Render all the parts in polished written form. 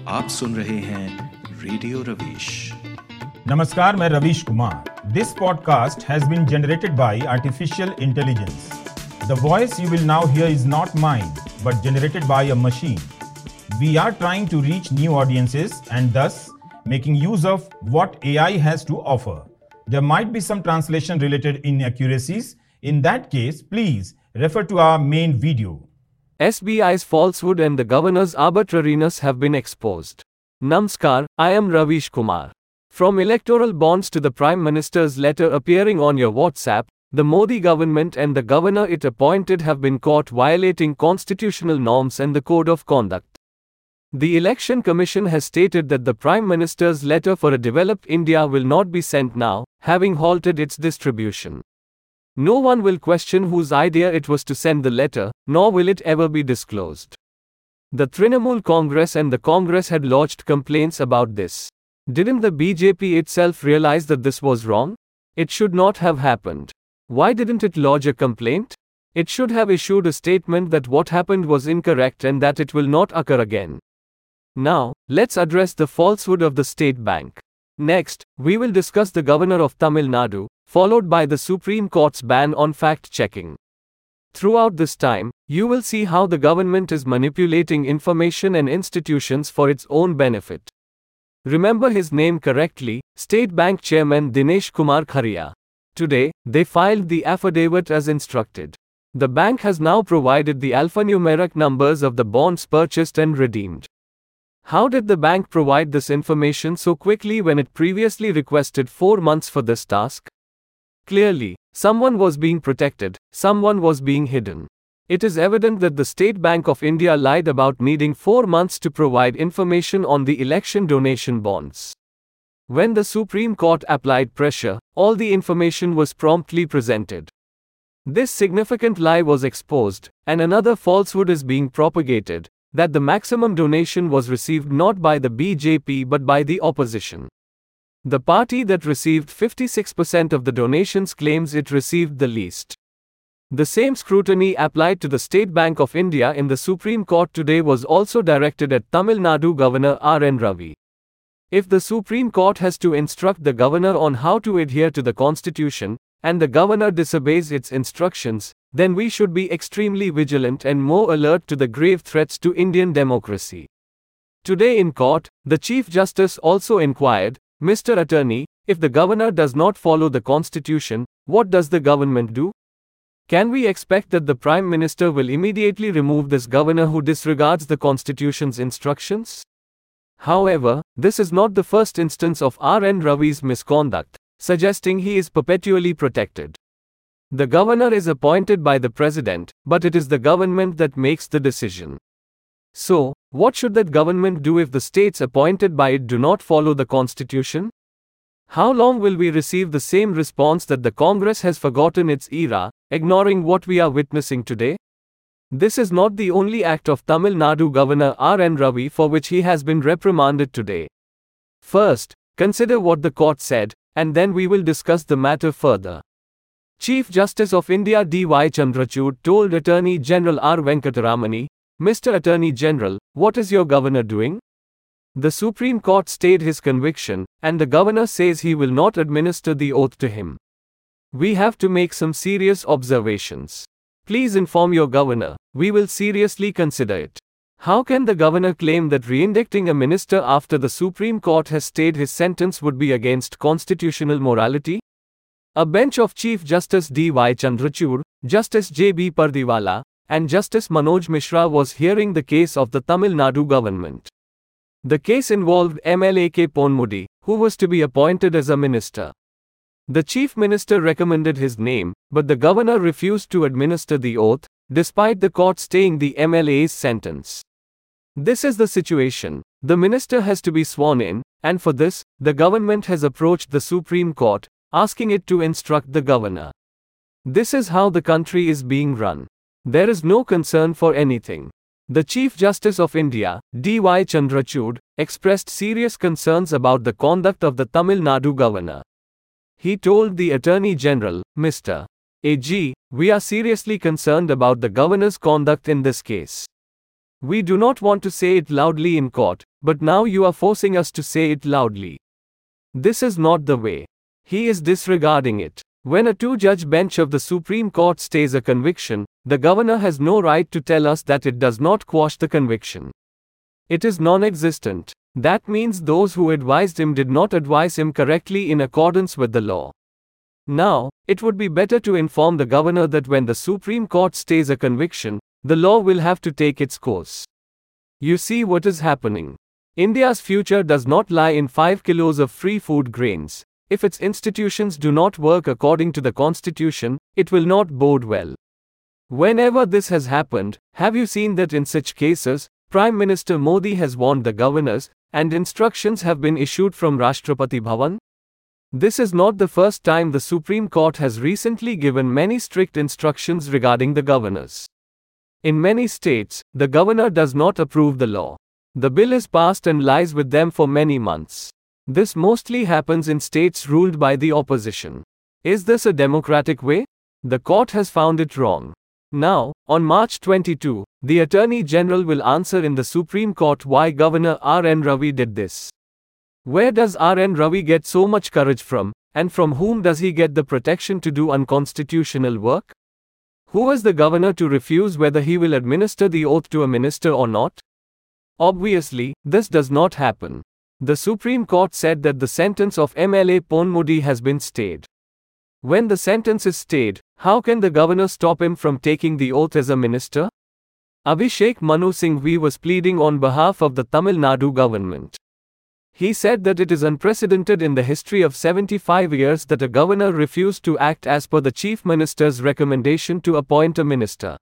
आप सुन रहे हैं रेडियो रवीश। नमस्कार, मैं Ravish Kumar. This podcast has been generated by artificial intelligence. The voice you will now hear is not mine but generated by a machine. We are trying to reach new audiences and thus making use of what AI has to offer. There might be some translation related inaccuracies. In that case, please refer to our main video. SBI's falsehood and the governor's arbitrariness have been exposed. Namaskar, I am Ravish Kumar. From electoral bonds to the Prime Minister's letter appearing on your WhatsApp, the Modi government and the governor it appointed have been caught violating constitutional norms and the code of conduct. The Election Commission has stated that the Prime Minister's letter for a developed India will not be sent now, having halted its distribution. No one will question whose idea it was to send the letter, nor will it ever be disclosed. The Trinamool Congress and the Congress had lodged complaints about this. Didn't the BJP itself realize that this was wrong? It should not have happened. Why didn't it lodge a complaint? It should have issued a statement that what happened was incorrect and that it will not occur again. Now, let's address the falsehood of the State Bank. Next, we will discuss the governor of Tamil Nadu, followed by the Supreme Court's ban on fact-checking. Throughout this time, you will see how the government is manipulating information and institutions for its own benefit. Remember his name correctly, State Bank Chairman Dinesh Kumar Kharia. Today, they filed the affidavit as instructed. The bank has now provided the alphanumeric numbers of the bonds purchased and redeemed. How did the bank provide this information so quickly when it previously requested 4 months for this task? Clearly, someone was being protected, someone was being hidden. It is evident that the State Bank of India lied about needing 4 months to provide information on the election donation bonds. When the Supreme Court applied pressure, all the information was promptly presented. This significant lie was exposed, and another falsehood is being propagated, that the maximum donation was received not by the BJP but by the opposition. The party that received 56% of the donations claims it received the least. The same scrutiny applied to the State Bank of India in the Supreme Court today was also directed at Tamil Nadu Governor R.N. Ravi. If the Supreme Court has to instruct the governor on how to adhere to the constitution, and the governor disobeys its instructions, then we should be extremely vigilant and more alert to the grave threats to Indian democracy. Today in court, the Chief Justice also inquired, Mr. Attorney, if the governor does not follow the constitution, what does the government do? Can we expect that the Prime Minister will immediately remove this governor who disregards the constitution's instructions? However, this is not the first instance of R.N. Ravi's misconduct, suggesting he is perpetually protected. The governor is appointed by the president, but it is the government that makes the decision. So, what should that government do if the states appointed by it do not follow the constitution? How long will we receive the same response that the Congress has forgotten its era, ignoring what we are witnessing today? This is not the only act of Tamil Nadu Governor R.N. Ravi for which he has been reprimanded today. First, consider what the court said, and then we will discuss the matter further. Chief Justice of India D.Y. Chandrachud told Attorney General R. Venkataramani, Mr. Attorney General, what is your governor doing? The Supreme Court stayed his conviction, and the governor says he will not administer the oath to him. We have to make some serious observations. Please inform your governor, we will seriously consider it. How can the governor claim that re-indicting a minister after the Supreme Court has stayed his sentence would be against constitutional morality? A bench of Chief Justice D.Y. Chandrachud, Justice J.B. Pardiwala, and Justice Manoj Mishra was hearing the case of the Tamil Nadu government. The case involved MLA K. Ponmudi, who was to be appointed as a minister. The chief minister recommended his name, but the governor refused to administer the oath, despite the court staying the MLA's sentence. This is the situation. The minister has to be sworn in, and for this, the government has approached the Supreme Court, asking it to instruct the governor. This is how the country is being run. There is no concern for anything. The Chief Justice of India, D.Y. Chandrachud, expressed serious concerns about the conduct of the Tamil Nadu governor. He told the Attorney General, Mr. A.G., we are seriously concerned about the governor's conduct in this case. We do not want to say it loudly in court, but now you are forcing us to say it loudly. This is not the way. He is disregarding it. When a two-judge bench of the Supreme Court stays a conviction, the governor has no right to tell us that it does not quash the conviction. It is non-existent. That means those who advised him did not advise him correctly in accordance with the law. Now, it would be better to inform the governor that when the Supreme Court stays a conviction, the law will have to take its course. You see what is happening. India's future does not lie in 5 kilos of free food grains. If its institutions do not work according to the constitution, it will not bode well. Whenever this has happened, have you seen that in such cases, Prime Minister Modi has warned the governors, and instructions have been issued from Rashtrapati Bhavan? This is not the first time the Supreme Court has recently given many strict instructions regarding the governors. In many states, the governor does not approve the law. The bill is passed and lies with them for many months. This mostly happens in states ruled by the opposition. Is this a democratic way? The court has found it wrong. Now, on March 22, the Attorney General will answer in the Supreme Court why Governor R.N. Ravi did this. Where does R.N. Ravi get so much courage from, and from whom does he get the protection to do unconstitutional work? Who is the governor to refuse whether he will administer the oath to a minister or not? Obviously, this does not happen. The Supreme Court said that the sentence of MLA Ponmudi has been stayed. When the sentence is stayed, how can the governor stop him from taking the oath as a minister? Abhishek Manu Singhvi was pleading on behalf of the Tamil Nadu government. He said that it is unprecedented in the history of 75 years that a governor refused to act as per the Chief Minister's recommendation to appoint a minister.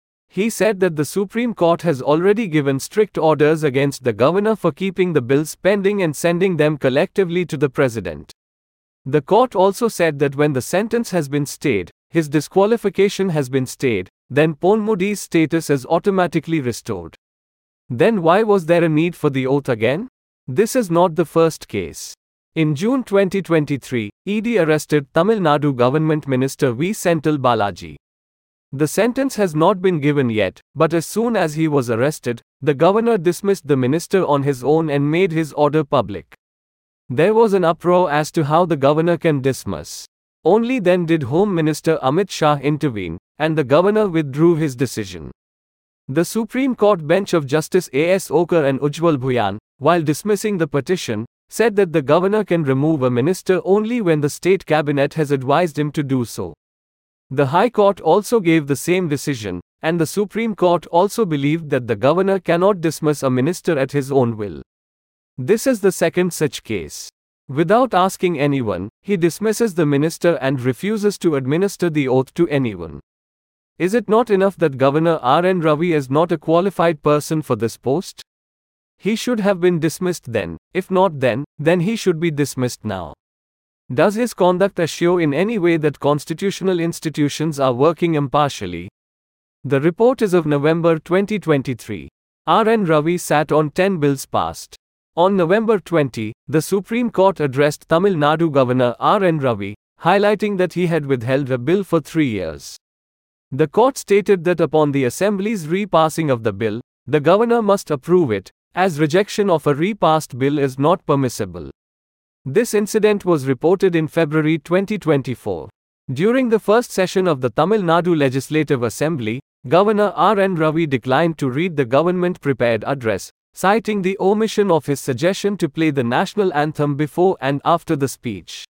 He said that the Supreme Court has already given strict orders against the governor for keeping the bills pending and sending them collectively to the president. The court also said that when the sentence has been stayed, his disqualification has been stayed, then Ponmudi's status is automatically restored. Then why was there a need for the oath again? This is not the first case. In June 2023, ED arrested Tamil Nadu Government Minister V. Senthil Balaji. The sentence has not been given yet, but as soon as he was arrested, the governor dismissed the minister on his own and made his order public. There was an uproar as to how the governor can dismiss. Only then did Home Minister Amit Shah intervene, and the governor withdrew his decision. The Supreme Court bench of Justice A.S. Okar and Ujjwal Bhuyan, while dismissing the petition, said that the governor can remove a minister only when the state cabinet has advised him to do so. The High Court also gave the same decision, and the Supreme Court also believed that the governor cannot dismiss a minister at his own will. This is the second such case. Without asking anyone, he dismisses the minister and refuses to administer the oath to anyone. Is it not enough that Governor R.N. Ravi is not a qualified person for this post? He should have been dismissed then. If not then he should be dismissed now. Does his conduct assure in any way that constitutional institutions are working impartially? The report is of November 2023. R.N. Ravi sat on 10 bills passed. On November 20, the Supreme Court addressed Tamil Nadu Governor R.N. Ravi, highlighting that he had withheld a bill for 3 years. The court stated that upon the Assembly's repassing of the bill, the governor must approve it, as rejection of a repassed bill is not permissible. This incident was reported in February 2024. During the first session of the Tamil Nadu Legislative Assembly, Governor R.N. Ravi declined to read the government-prepared address, citing the omission of his suggestion to play the national anthem before and after the speech.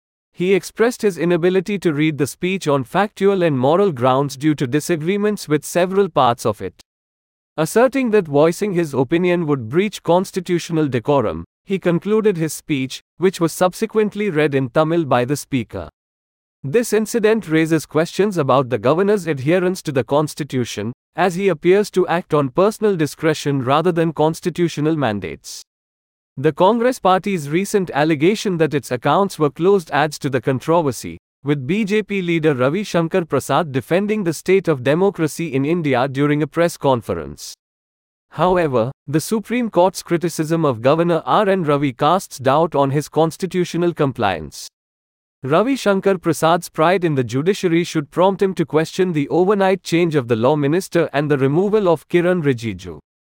He expressed his inability to read the speech on factual and moral grounds due to disagreements with several parts of it. Asserting that voicing his opinion would breach constitutional decorum, he concluded his speech, which was subsequently read in Tamil by the speaker. This incident raises questions about the governor's adherence to the constitution, as he appears to act on personal discretion rather than constitutional mandates. The Congress party's recent allegation that its accounts were closed adds to the controversy, with BJP leader Ravi Shankar Prasad defending the state of democracy in India during a press conference. However, the Supreme Court's criticism of Governor R.N. Ravi casts doubt on his constitutional compliance. Ravi Shankar Prasad's pride in the judiciary should prompt him to question the overnight change of the law minister and the removal of Kiran Rijiju.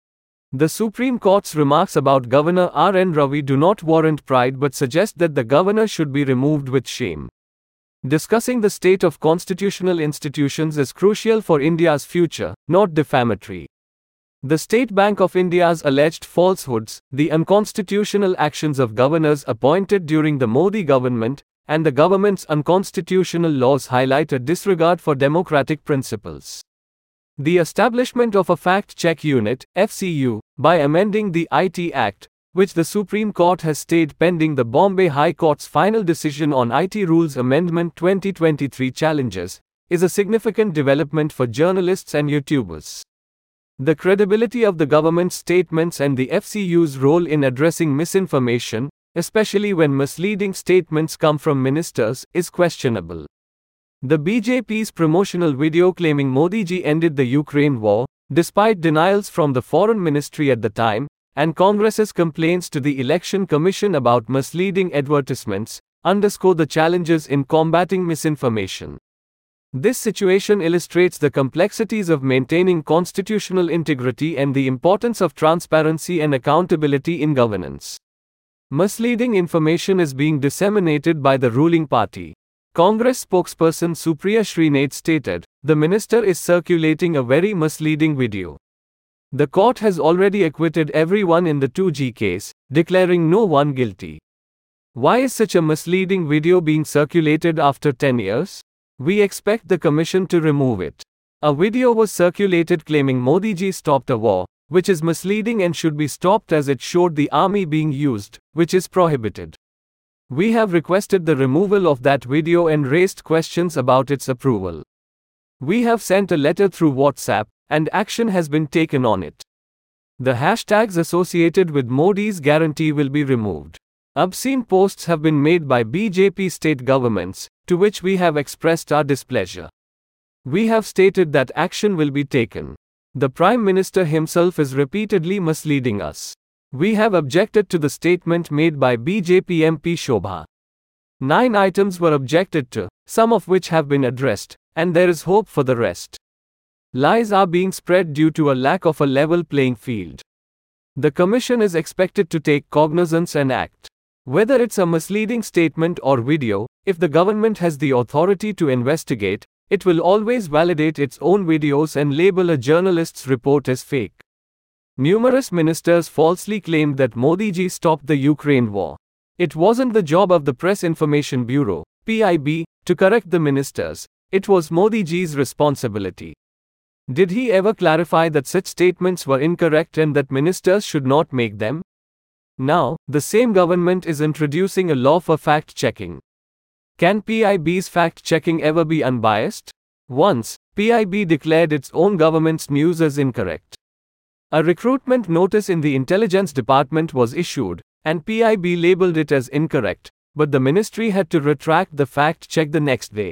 The Supreme Court's remarks about Governor R.N. Ravi do not warrant pride but suggest that the governor should be removed with shame. Discussing the state of constitutional institutions is crucial for India's future, not defamatory. The State Bank of India's alleged falsehoods, the unconstitutional actions of governors appointed during the Modi government, and the government's unconstitutional laws highlight a disregard for democratic principles. The establishment of a fact-check unit, FCU, by amending the IT Act, which the Supreme Court has stayed pending the Bombay High Court's final decision on IT Rules Amendment 2023 challenges, is a significant development for journalists and YouTubers. The credibility of the government's statements and the FCU's role in addressing misinformation, especially when misleading statements come from ministers, is questionable. The BJP's promotional video claiming Modi ji ended the Ukraine war, despite denials from the Foreign Ministry at the time, and Congress's complaints to the Election Commission about misleading advertisements, underscore the challenges in combating misinformation. This situation illustrates the complexities of maintaining constitutional integrity and the importance of transparency and accountability in governance. Misleading information is being disseminated by the ruling party. Congress spokesperson Supriya Srinath stated, "The minister is circulating a very misleading video. The court has already acquitted everyone in the 2G case, declaring no one guilty. Why is such a misleading video being circulated after 10 years? We expect the commission to remove it." A video was circulated claiming Modi ji stopped a war, which is misleading and should be stopped as it showed the army being used, which is prohibited. We have requested the removal of that video and raised questions about its approval. We have sent a letter through WhatsApp, and action has been taken on it. The hashtags associated with Modi's guarantee will be removed. Obscene posts have been made by BJP state governments, to which we have expressed our displeasure. We have stated that action will be taken. The Prime Minister himself is repeatedly misleading us. We have objected to the statement made by BJP MP Shobha. 9 items were objected to, some of which have been addressed, and there is hope for the rest. Lies are being spread due to a lack of a level playing field. The Commission is expected to take cognizance and act. Whether it's a misleading statement or video, if the government has the authority to investigate, it will always validate its own videos and label a journalist's report as fake. Numerous ministers falsely claimed that Modi ji stopped the Ukraine war. It wasn't the job of the Press Information Bureau, PIB, to correct the ministers. It was Modi ji's responsibility. Did he ever clarify that such statements were incorrect and that ministers should not make them? Now, the same government is introducing a law for fact-checking. Can PIB's fact-checking ever be unbiased? Once, PIB declared its own government's news as incorrect. A recruitment notice in the Intelligence Department was issued, and PIB labeled it as incorrect, but the ministry had to retract the fact-check the next day.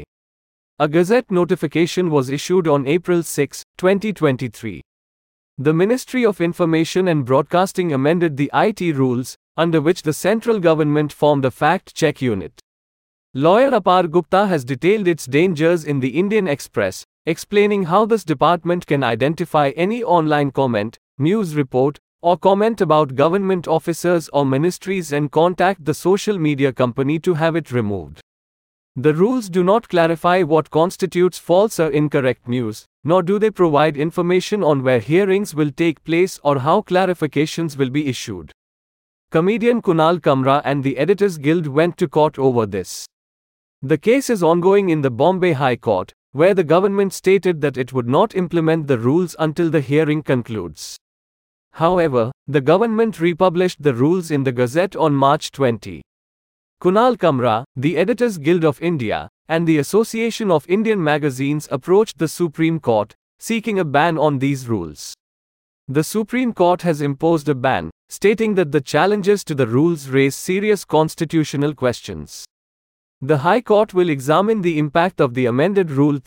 A Gazette notification was issued on April 6, 2023. The Ministry of Information and Broadcasting amended the IT rules, under which the central government formed a fact-check unit. Lawyer Apar Gupta has detailed its dangers in the Indian Express, explaining how this department can identify any online comment, news report, or comment about government officers or ministries and contact the social media company to have it removed. The rules do not clarify what constitutes false or incorrect news, nor do they provide information on where hearings will take place or how clarifications will be issued. Comedian Kunal Kamra and the Editors Guild went to court over this. The case is ongoing in the Bombay High Court, where the government stated that it would not implement the rules until the hearing concludes. However, the government republished the rules in the Gazette on March 20. Kunal Kamra, the Editors Guild of India, and the Association of Indian Magazines approached the Supreme Court, seeking a ban on these rules. The Supreme Court has imposed a ban, stating that the challenges to the rules raise serious constitutional questions. The High Court will examine the impact of the amended Rule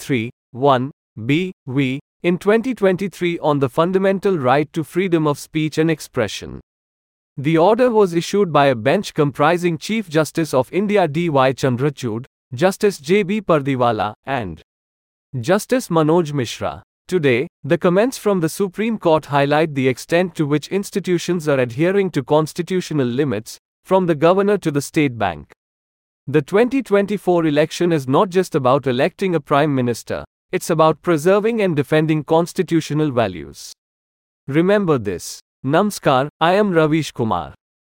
3(1)(b)(v) in 2023 on the fundamental right to freedom of speech and expression. The order was issued by a bench comprising Chief Justice of India D.Y. Chandrachud, Justice J.B. Pardiwala, and Justice Manoj Mishra. Today, the comments from the Supreme Court highlight the extent to which institutions are adhering to constitutional limits, from the governor to the state bank. The 2024 election is not just about electing a prime minister, it's about preserving and defending constitutional values. Remember this. Namaskar, I am Ravish Kumar.